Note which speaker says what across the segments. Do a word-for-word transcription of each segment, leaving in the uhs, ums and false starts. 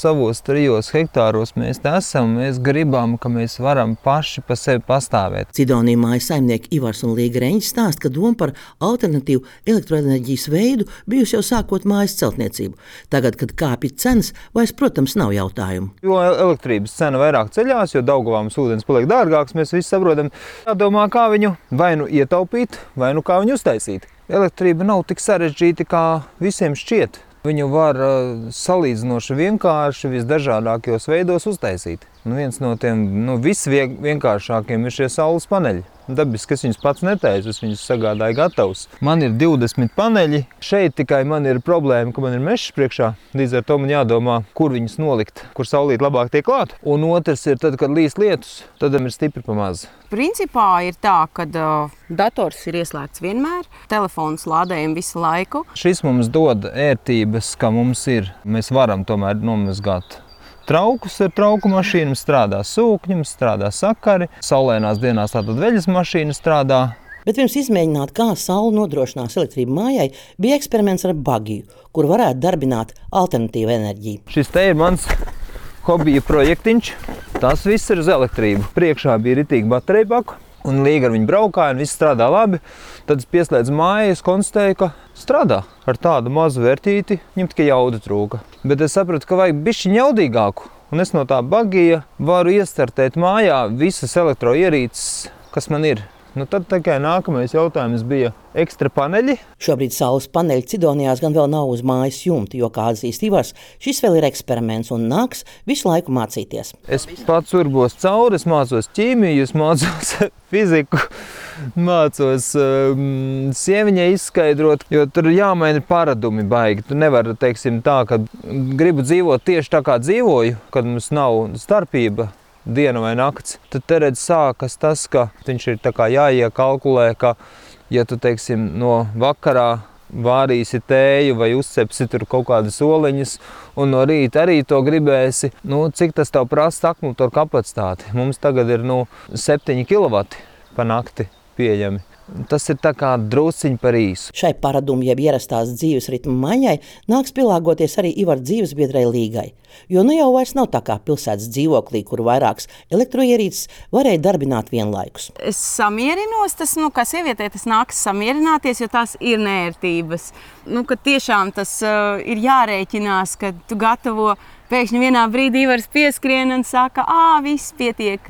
Speaker 1: savos trijos hektāros mēs te esam, mēs gribam, ka mēs varam paši pa sevi pastāvēt.
Speaker 2: Cidonija mājas saimnieki Ivars un Līga Reņģis stāsta, ka doma par alternatīvu elektroenerģijas veidu bijusi jau sākot mājas celtniecību. Tagad, kad kāpj cenas, vairs, protams, nav jautājumu.
Speaker 1: Jo elektrības cena vairāk ceļās, jo Daugavā mums ūdens paliek dārgāks, mēs visi saprotam, jādomā, kā viņu vai nu ietaupīt, vai nu kā viņu uztaisīt. Elektrība nav tik sarežģīta, kā visiem šķiet. Viņu var uh, salīdzinoši vienkārši visdažādākajos veidos uztaisīt. Nu, viens no tiem nu, visvienkāršākiem ir šie saules paneļi. Dabiski es viņus pats netaisu, es viņus sagādāju gatavus. Man ir divdesmit paneļi. Šeit tikai man ir problēma, ka man ir mežs priekšā. Līdz ar to man jādomā, kur viņus nolikt, kur saulīt labāk tiek klāt. Un otrs ir tad, kad līst lietus, tad ir stipri pamaz.
Speaker 3: Principā ir tā, ka uh, dators ir ieslēgts vienmēr, telefons lādējam visu laiku.
Speaker 1: Šis mums dod ērtības, ka mums ir, mēs varam tomēr nomazgāt traukus ar trauku mašīnu, strādā sūkņi, strādā sakari, saulēnās dienās tātad veļas mašīna strādā.
Speaker 2: Bet pirms izmēģināt, kā saule nodrošinās elektrību mājai, bija eksperiments ar bagiju, kur varētu darbināt alternatīvu enerģiju.
Speaker 1: Šis te ir mans hobija projektiņš. Tas viss ir uz elektrību. Priekšā bija ritīgi bateriju baku, un Līga ar viņu braukāja, un viss strādā labi. Tad es pieslēdzu māju, es konstatēju, ka strādā ar tādu mazu vērtīti, viņam tikai jauda trūka. Bet es sapratu, ka vajag bišķiņ jaudīgāku, un es no tā bagija varu iestartēt mājā visas elektroierīces, kas man ir. Nu, tad tikai nākamais jautājums bija ekstra paneļi.
Speaker 2: Šobrīd saules paneļi Cidonijās gan vēl nav uz mājas jumta, jo, kā atzīst Ivars, šis vēl ir eksperiments un nāks visu laiku mācīties.
Speaker 1: Es pats urbos cauri, es mācos ķīmiju, es mācos fiziku, mācos um, sieviņai izskaidrot, jo tur jāmaina paradumi baigi. Tu nevari, teiksim tā, ka gribu dzīvot tieši tā, kā dzīvoju, kad mums nav starpība. Diena vai nakts, tad te redz sākas tas, ka viņš ir tā kā jāiekalkulē, ka, ja tu, teiksim, no vakarā vārīsi tēju vai uzcepsi tur kaut kādas oliņas, un no rīta arī to gribēsi, nu, cik tas tev prasa akumulatoru kapacitāti. Mums tagad ir, nu, septiņi kilovati pa nakti pieejami. Tas ir tā kā drusciņ par īsu.
Speaker 2: Šai paradumu, jeb ierastās dzīves ritma maiņai, nāks pielāgoties arī Ivara dzīvesbiedrai Līgai. Jo nu jau vairs nav tā kā pilsētas dzīvoklī, kur vairākas elektroierīces varēja darbināt vienlaikus.
Speaker 3: Es samierinios, tas, nu, kā sievietē, tas nāks samierināties, jo tās ir nērtības. Nu, ka tiešām tas uh, ir jārēķinās, ka tu gatavo. Pēkšņi vienā brīdī Ivars pieskrien un saka, ā, viss pietiek.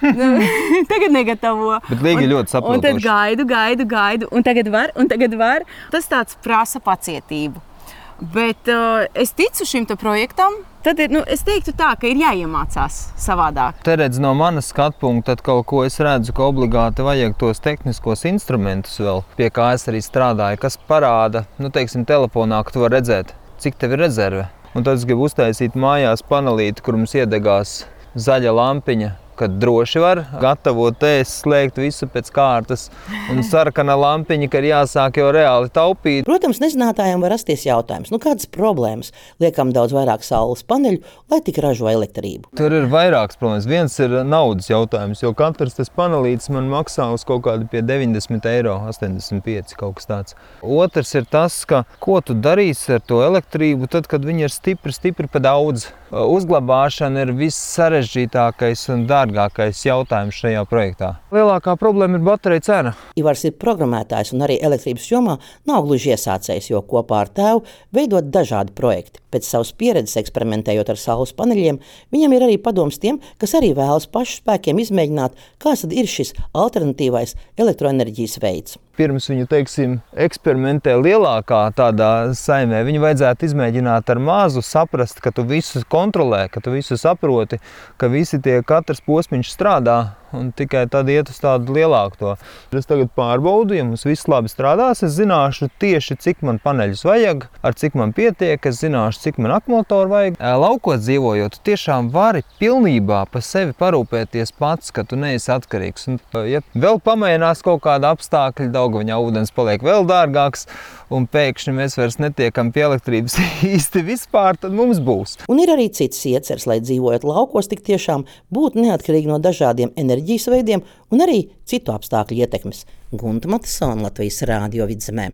Speaker 3: Tagad negatavo.
Speaker 1: Bet Līga ļoti saprotoši.
Speaker 3: Un tad gaidu, gaidu, gaidu, un tagad var, un tagad var. Tas tāds prasa pacietību. Bet uh, es ticu šim projektam, tad ir, nu, es teiktu tā, ka ir jāiemācās savādāk.
Speaker 1: Te redz no manas skatpunkta, tad kaut ko es redzu, ka obligāti vajag tos tehniskos instrumentus vēl, pie kā es arī strādāju, kas parāda, nu, teiksim, telefonā, ka tu var redzēt, cik tev ir rezerve. Un tad es gribu uztaisīt mājās panelīti, kur mums iedegās zaļa lampiņa, kad droši var gatavot ēst, slēgt visu pēc kārtas, un sarkana lampiņa, ka ir jāsāk jau reāli taupīt.
Speaker 2: Protams, nezinātājiem var rasties jautājums, nu kādas problēmas liekam daudz vairāk saules paneļu, lai tik ražo elektrību.
Speaker 1: Tur ir vairākas problēmas. Viens ir naudas jautājums, jo katrs tas panelītis man maksā uz kaut kādu pie deviņdesmit eiro, astoņdesmit pieci kaut kas tāds. Otrs ir tas, ka ko tu darīsi ar to elektrību, tad, kad viņi ir stipri, stipri pa daudz. Uzglabāšana ir viss sarežģītākais un dārgākais jautājums šajā projektā. Lielākā problēma ir baterija cena.
Speaker 2: Ivars ir programmētājs un arī elektrības jomā nav gluži iesācējs, jo kopā ar tēvu veidot dažādi projekti. Pēc savas pieredzes eksperimentējot ar saules paneļiem, viņam ir arī padoms tiem, kas arī vēlas pašu spēkiem izmēģināt, kāds tad ir šis alternatīvais elektroenerģijas veids.
Speaker 1: Pirms viņu, teiksim, eksperimentē lielākā tādā saimē, viņu vajadzētu izmēģināt ar mazu, saprast, ka tu visu kontrolē, ka tu visu saproti, ka visi tie katrs posmiņš strādā, un tikai tad iet uz tādu lielāku to. Es tagad pārbaudu, ja mums viss labi strādās, es zināšu tieši, cik man paneļus vajag, ar cik man pietiek, es zināšu, cik man akumulatoru vajag. Laukot dzīvojot, tu tiešām vari pilnībā pa sevi parūpēties pats, ka tu neesi atkarīgs. Un, ja vēl pamainās kaut kāda apstākļa, Daugaviņā ūdens paliek vēl dārgāks, un pēkšņi mēs vairs netiekam pie elektrības īsti vispār, tad mums būs.
Speaker 2: Un ir arī cits ieceres, lai dzīvojot laukos, tik tiešām būtu neatkarīgi no dažādiem enerģijas veidiem un arī citu apstākļu ietekmes. Gunta Matisone, Latvijas Rādio Vidzemē.